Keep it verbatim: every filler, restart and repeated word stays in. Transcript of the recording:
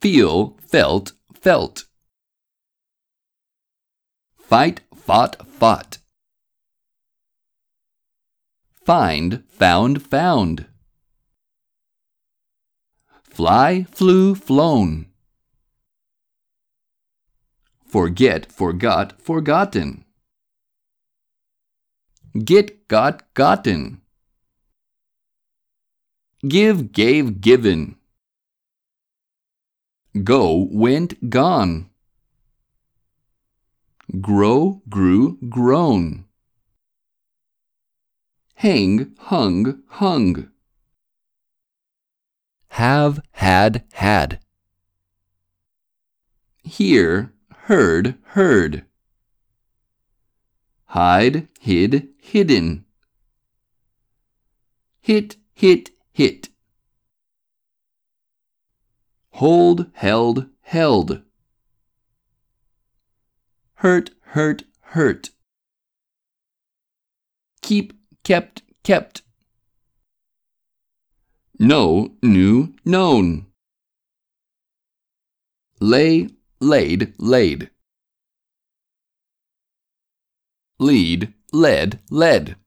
feel, felt, felt. Fight, fought, fought. Find, found, found. Fly, flew, flown. Forget, forgot, forgotten. Get, got, gotten. Give, gave, given. Go, went, gone. Grow, grew, grown. Hang, hung, hung. Have, had, had. Hear, heard, heard. Hide, hid, hidden. Hit, hit, hit. Hold, held, held. Hurt, hurt, hurt. Keep, kept, kept. Know, knew, known. Lay, laid, laid. Lead, led, led.